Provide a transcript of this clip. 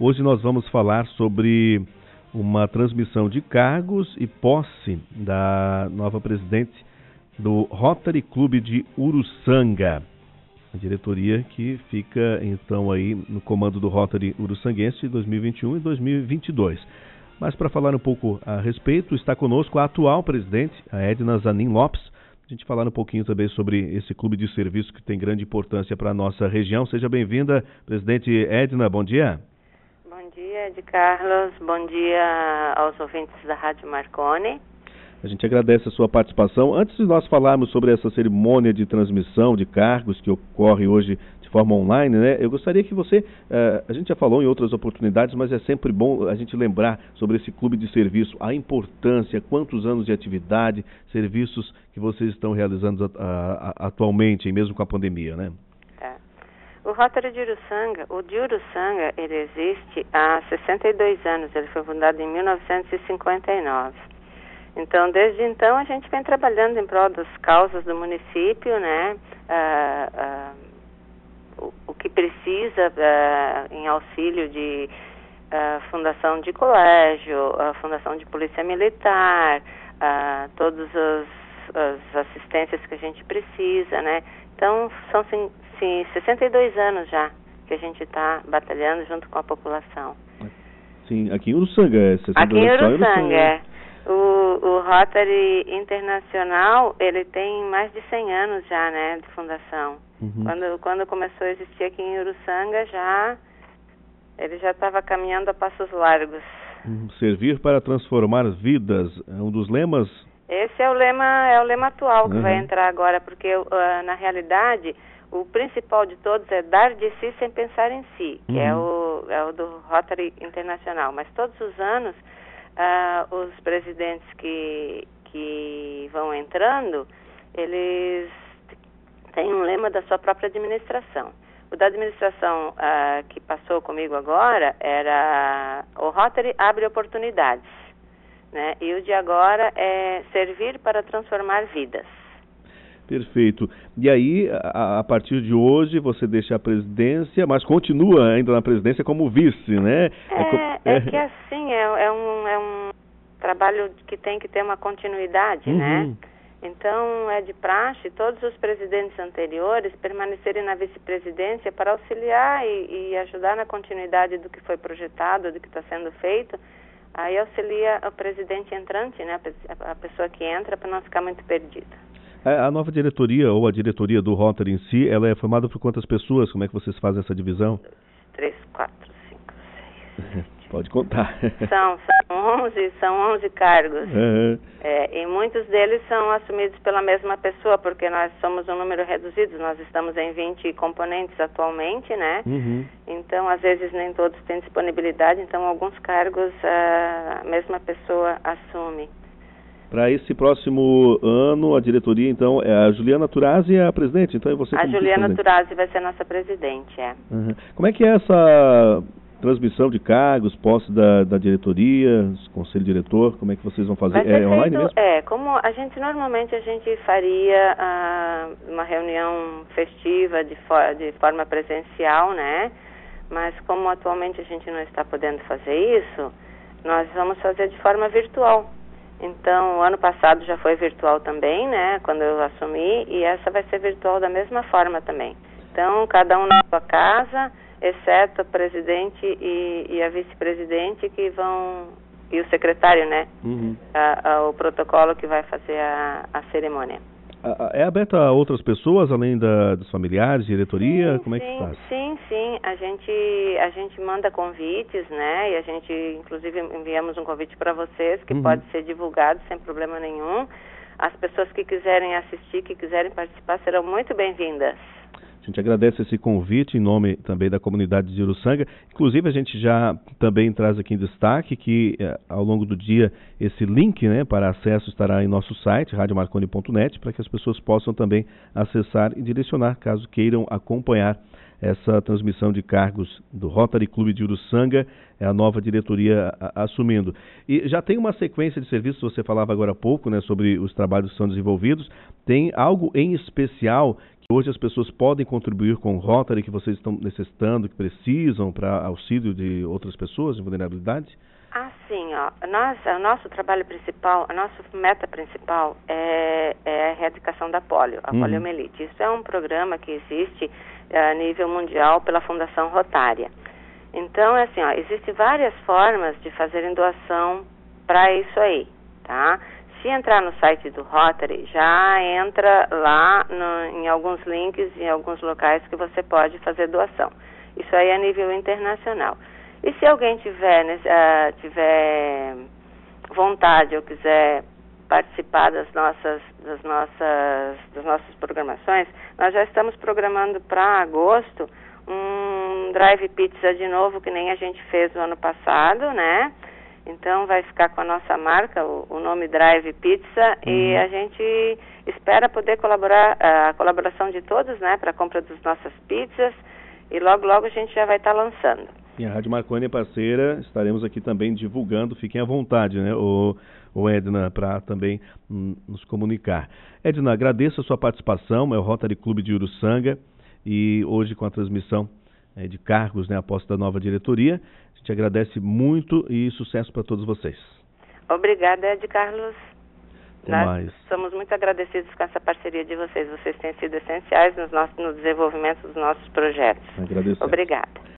Hoje nós vamos falar sobre uma transmissão de cargos e posse da nova presidente do Rotary Clube de Uruçanga. A diretoria que fica, então, aí no comando do Rotary Uruçanguense de 2021 e 2022. Mas para falar um pouco a respeito, está conosco a atual presidente, a Edna Zanin Lopes. A gente falar um pouquinho também sobre esse clube de serviço que tem grande importância para a nossa região. Seja bem-vinda, presidente Edna, bom dia. Bom dia, Ed Carlos, bom dia aos ouvintes da Rádio Marconi. A gente agradece a sua participação. Antes de nós falarmos sobre essa cerimônia de transmissão de cargos que ocorre hoje de forma online, né? Eu gostaria que você, a gente já falou em outras oportunidades, mas é sempre bom a gente lembrar sobre esse clube de serviço, a importância, quantos anos de atividade, serviços que vocês estão realizando atualmente, mesmo com a pandemia, né? O Rotary de Uruçanga, ele existe há 62 anos, ele foi fundado em 1959. Então, desde então, a gente vem trabalhando em prol das causas do município, né? O que precisa em auxílio de fundação de colégio, fundação de polícia militar, todas as assistências que a gente precisa, né? Então, são 62 anos já que a gente está batalhando junto com a população. Sim, aqui em Uruçanga. Aqui em Uruçanga, O Rotary Internacional, ele tem mais de 100 anos já, né, de fundação. Uhum. Quando começou a existir aqui em Uruçanga, ele já estava caminhando a passos largos. Servir para transformar vidas, é um dos lemas? Esse é o lema atual que vai entrar agora, porque na realidade o principal de todos é dar de si sem pensar em si, que é o do Rotary Internacional. Mas todos os anos os presidentes que vão entrando, eles têm um lema da sua própria administração. O da administração que passou comigo agora era o Rotary abre oportunidades, né? E o de agora é servir para transformar vidas. Perfeito. E aí, a partir de hoje, você deixa a presidência, mas continua ainda na presidência como vice, né? Que assim, é um trabalho que tem que ter uma continuidade, né? Então, é de praxe todos os presidentes anteriores permanecerem na vice-presidência para auxiliar e ajudar na continuidade do que foi projetado, do que está sendo feito. Aí auxilia o presidente entrante, né? A pessoa que entra, para não ficar muito perdida. A nova diretoria, ou a diretoria do Rotary em si, ela é formada por quantas pessoas? Como é que vocês fazem essa divisão? 3, 4, 5, 6. Pode contar. São 11 cargos. E muitos deles são assumidos pela mesma pessoa, porque nós somos um número reduzido, nós estamos em 20 componentes atualmente, né? Então, às vezes, nem todos têm disponibilidade, então alguns cargos a mesma pessoa assume. Para esse próximo ano, a diretoria, então, é a Juliana Turazzi a presidente? Então, é você a Juliana Turazzi vai ser nossa presidente, Como é que é essa transmissão de cargos, posse da diretoria, conselho diretor? Como é que vocês vão fazer? É online mesmo? Como a gente faria uma reunião festiva de forma presencial, né? Mas como atualmente a gente não está podendo fazer isso, nós vamos fazer de forma virtual. Então, o ano passado já foi virtual também, né, quando eu assumi, e essa vai ser virtual da mesma forma também. Então, cada um na sua casa, exceto o presidente e a vice-presidente que vão, e o secretário, né, o protocolo que vai fazer a cerimônia. É aberta a outras pessoas, além dos familiares, diretoria? Como é que faz? Sim. A gente manda convites, né? E a gente, inclusive, enviamos um convite para vocês, que pode ser divulgado sem problema nenhum. As pessoas que quiserem assistir, que quiserem participar, serão muito bem-vindas. A gente agradece esse convite em nome também da comunidade de Uruçanga. Inclusive, a gente já também traz aqui em destaque que ao longo do dia esse link, né, para acesso estará em nosso site, radiomarconi.net, para que as pessoas possam também acessar e direcionar, caso queiram acompanhar essa transmissão de cargos do Rotary Clube de Uruçanga, é a nova diretoria assumindo. E já tem uma sequência de serviços, você falava agora há pouco, né, sobre os trabalhos que são desenvolvidos. Tem algo em especial Hoje as pessoas podem contribuir com o Rotary que vocês estão necessitando, que precisam para auxílio de outras pessoas em vulnerabilidade? Sim, o nosso trabalho principal, a nossa meta principal é a erradicação da polio, a poliomielite. Isso é um programa que existe a nível mundial pela Fundação Rotária. Então, assim, existem várias formas de fazerem doação para isso aí, tá? Se entrar no site do Rotary, já entra lá em alguns links, em alguns locais que você pode fazer doação. Isso aí é a nível internacional. E se alguém tiver vontade ou quiser participar das nossas programações, nós já estamos programando para agosto um Drive Pizza de novo, que nem a gente fez no ano passado, né? Então vai ficar com a nossa marca, o nome Drive Pizza, e a gente espera poder colaborar, a colaboração de todos, né, para a compra das nossas pizzas, e logo a gente já vai estar lançando. E a Rádio Marconi é parceira, estaremos aqui também divulgando, fiquem à vontade, né, o Edna, para também nos comunicar. Edna, agradeço a sua participação, é o Rotary Clube de Uruçanga, e hoje com a transmissão de cargos, né, após da nova diretoria. A gente agradece muito e sucesso para todos vocês. Obrigada, Ed Carlos. Nós somos muito agradecidos com essa parceria de vocês. Vocês têm sido essenciais no desenvolvimento dos nossos projetos. Agradeço. Obrigada.